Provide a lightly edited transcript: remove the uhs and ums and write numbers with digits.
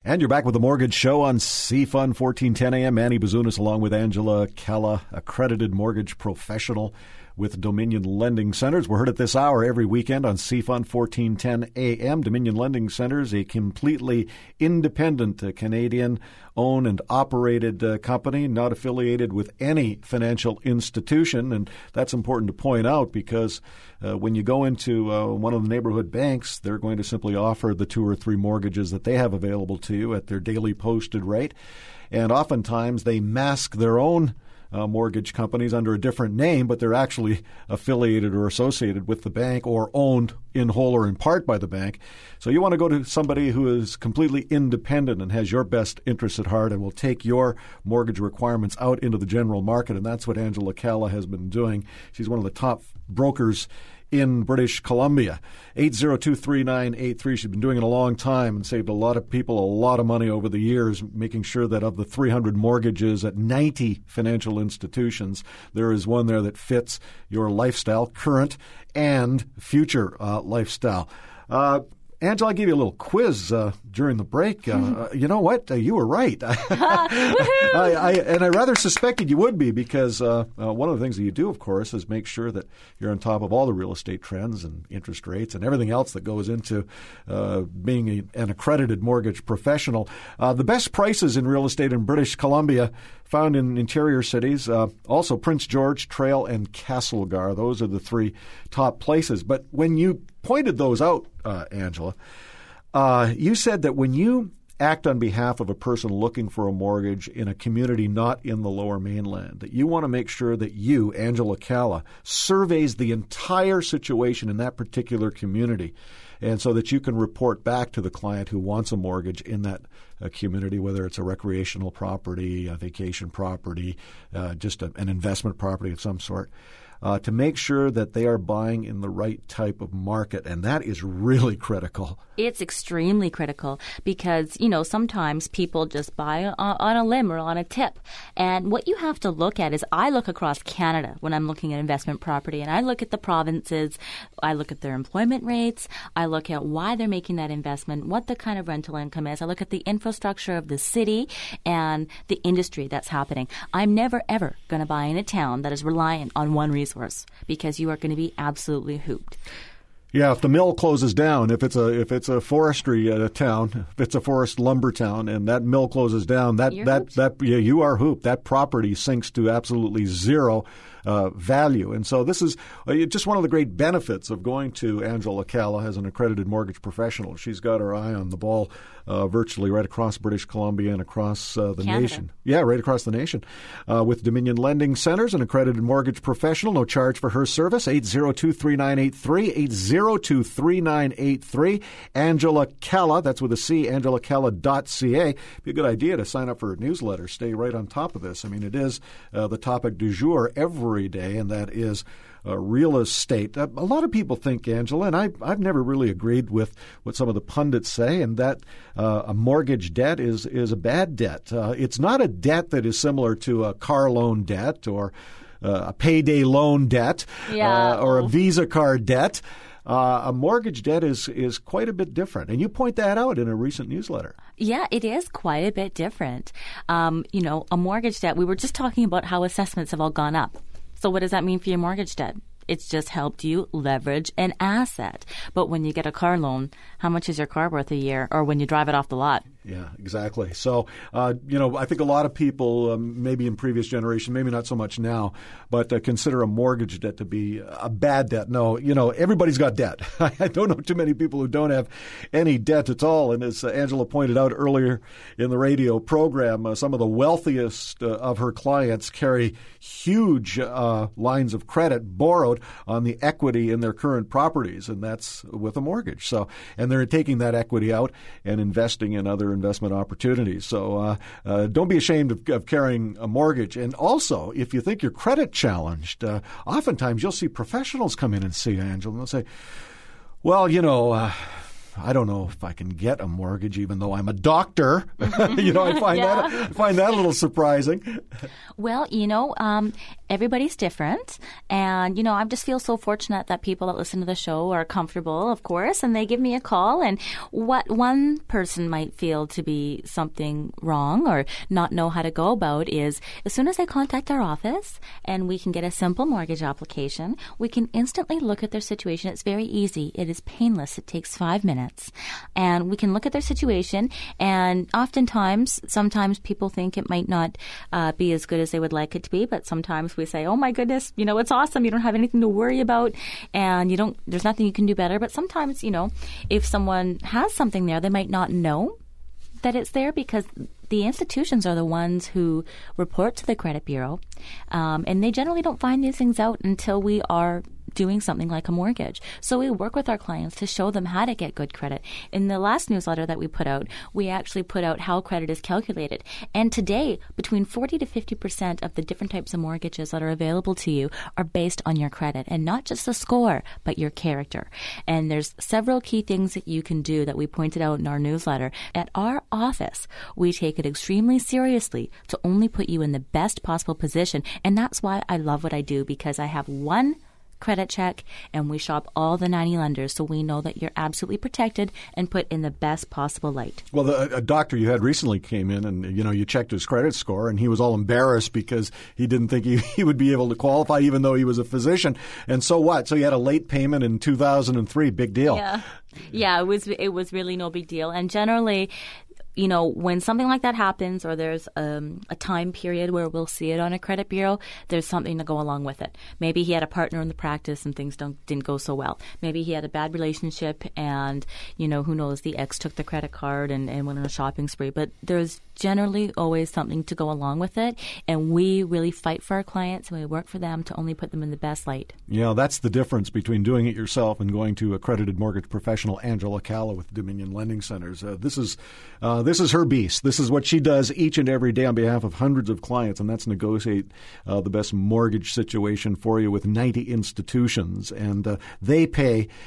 And you're back with the Mortgage Show on CFUN 1410 AM. Manny Bazunas along with Angela Calla, accredited mortgage professional with Dominion Lending Centers. We're heard at this hour every weekend on CFUN 1410 AM. Dominion Lending Centers, a completely independent Canadian-owned and operated company, not affiliated with any financial institution. And that's important to point out because when you go into one of the neighborhood banks, they're going to simply offer the 2 or 3 mortgages that they have available to you at their daily posted rate. And oftentimes they mask their own mortgage companies under a different name, but they're actually affiliated or associated with the bank or owned in whole or in part by the bank. So you want to go to somebody who is completely independent and has your best interests at heart and will take your mortgage requirements out into the general market, and that's what Angela Calla has been doing. She's one of the top brokers in British Columbia. 802-3983. She's been doing it a long time and saved a lot of people a lot of money over the years, making sure that of the 300 mortgages at 90 financial institutions, there is one there that fits your lifestyle, current and future lifestyle. Angela, I gave you a little quiz during the break. You know what? You were right. I rather suspected you would be because one of the things that you do, of course, is make sure that you're on top of all the real estate trends and interest rates and everything else that goes into being an accredited mortgage professional. The best prices in real estate in British Columbia found in interior cities, also Prince George, Trail, and Castlegar. Those are the 3 top places. But when you pointed those out, Angela, you said that when you act on behalf of a person looking for a mortgage in a community not in the Lower Mainland, that you want to make sure that you, Angela Calla, surveys the entire situation in that particular community, and so that you can report back to the client who wants a mortgage in that community, whether it's a recreational property, a vacation property, just an investment property of some sort, to make sure that they are buying in the right type of market. And that is really critical. It's extremely critical because, sometimes people just buy on a limb or on a tip. And what you have to look at is I look across Canada when I'm looking at investment property, and I look at the provinces. I look at their employment rates. I look at why they're making that investment, what the kind of rental income is. I look at the infrastructure of the city and the industry that's happening. I'm never, ever going to buy in a town that is reliant on one resource because you are going to be absolutely hooped. Yeah, if the mill closes down, if it's a forestry town, if it's a forest lumber town, and that mill closes down, you are hooped. That property sinks to absolutely zero value. And so this is just one of the great benefits of going to Angela Calla as an accredited mortgage professional. She's got her eye on the ball virtually right across British Columbia and across the Canada. nation. Yeah, right across the nation. With Dominion Lending Centers, an accredited mortgage professional, no charge for her service, 802-3983, 802-3983. Angela Calla, that's with a C, angelacalla.ca. Be a good idea to sign up for her newsletter. Stay right on top of this. I mean, it is the topic du jour every day, and that is real estate. A lot of people think, Angela, and I've never really agreed with what some of the pundits say, and that a mortgage debt is a bad debt. It's not a debt that is similar to a car loan debt or a payday loan debt or a Visa card debt. A mortgage debt is quite a bit different, and you point that out in a recent newsletter. Yeah, it is quite a bit different. A mortgage debt, we were just talking about how assessments have all gone up. So what does that mean for your mortgage debt? It's just helped you leverage an asset. But when you get a car loan, how much is your car worth a year, or when you drive it off the lot? Yeah, exactly. So, I think a lot of people, maybe in previous generation, maybe not so much now, but consider a mortgage debt to be a bad debt. No, everybody's got debt. I don't know too many people who don't have any debt at all. And as Angela pointed out earlier in the radio program, some of the wealthiest of her clients carry huge lines of credit borrowed on the equity in their current properties, and that's with a mortgage. So, and they're taking that equity out and investing in other investment opportunities. So don't be ashamed of carrying a mortgage. And also, if you think you're credit challenged, oftentimes you'll see professionals come in and see Angela, and they'll say, well, I don't know if I can get a mortgage even though I'm a doctor. I find that a little surprising. Well, everybody's different. And, I just feel so fortunate that people that listen to the show are comfortable, of course, and they give me a call. And what one person might feel to be something wrong or not know how to go about is as soon as they contact our office and we can get a simple mortgage application, we can instantly look at their situation. It's very easy. It is painless. It takes 5 minutes. And we can look at their situation. And sometimes people think it might not be as good as they would like it to be, but sometimes we say, oh my goodness, it's awesome. You don't have anything to worry about and there's nothing you can do better. But sometimes, if someone has something there, they might not know that it's there because the institutions are the ones who report to the credit bureau, and they generally don't find these things out until we are doing something like a mortgage. So we work with our clients to show them how to get good credit. In the last newsletter that we put out, we actually put out how credit is calculated. And today, between 40 to 50% of the different types of mortgages that are available to you are based on your credit, and not just the score, but your character. And there's several key things that you can do that we pointed out in our newsletter. At our office, we take it extremely seriously to only put you in the best possible position. And that's why I love what I do, because I have one credit check and we shop all the 90 lenders, so we know that you're absolutely protected and put in the best possible light. Well, a doctor you had recently came in and, you checked his credit score and he was all embarrassed because he didn't think he would be able to qualify even though he was a physician. And so what? So he had a late payment in 2003. Big deal. Yeah, it was really no big deal. And generally, when something like that happens or there's a time period where we'll see it on a credit bureau, there's something to go along with it. Maybe he had a partner in the practice and things didn't go so well. Maybe he had a bad relationship and, who knows, the ex took the credit card and went on a shopping spree. But there's generally always something to go along with it. And we really fight for our clients and we work for them to only put them in the best light. Yeah, that's the difference between doing it yourself and going to accredited mortgage professional Angela Calla with Dominion Lending Centers. This is her beast. This is what she does each and every day on behalf of hundreds of clients, and that's negotiate the best mortgage situation for you with 90 institutions. And they pay